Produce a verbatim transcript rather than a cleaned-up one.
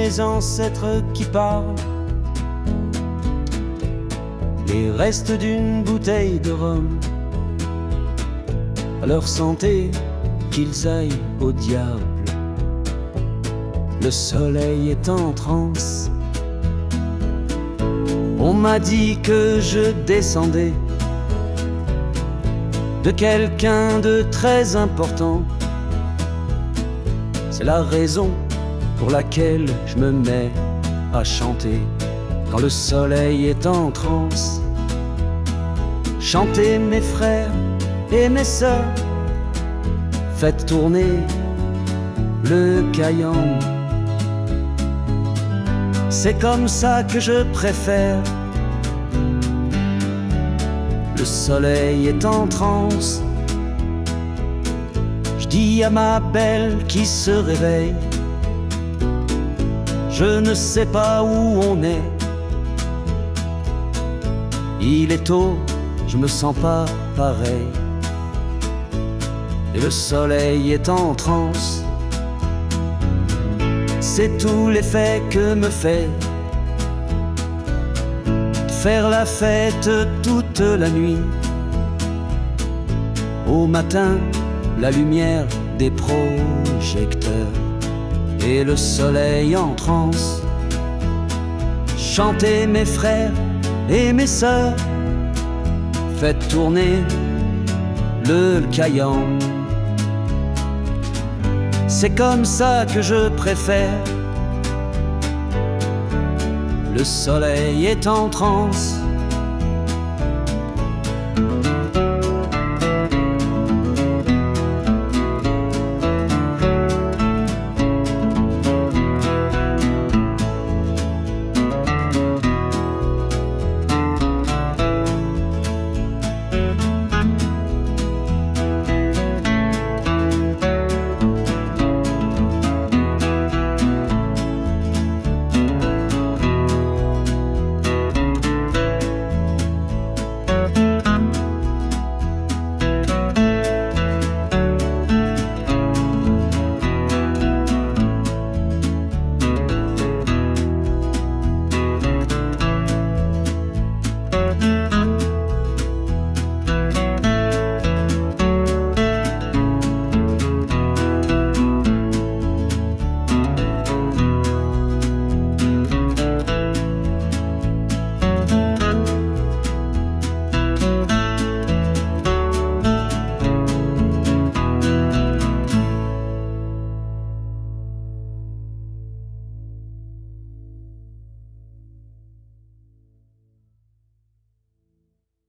mes ancêtres qui parlent, les restes d'une bouteille de rhum. À leur santé, qu'ils aillent au diable. Le soleil est en transe. On m'a dit que je descendais de quelqu'un de très important. C'est la raison pour laquelle je me mets à chanter quand le soleil est en transe. Chantez mes frères et mes sœurs, faites tourner le caillan. C'est comme ça que je préfère. Le soleil est en transe. Je dis à ma belle qui se réveille, je ne sais pas où on est. Il est tôt, je me sens pas pareil. Et le soleil est en transe. C'est tout l'effet que me fait faire la fête toute la nuit. Au matin, la lumière des projecteurs et le soleil en transe. Chantez mes frères et mes sœurs, faites tourner le caillan. C'est comme ça que je préfère. Le soleil est en transe.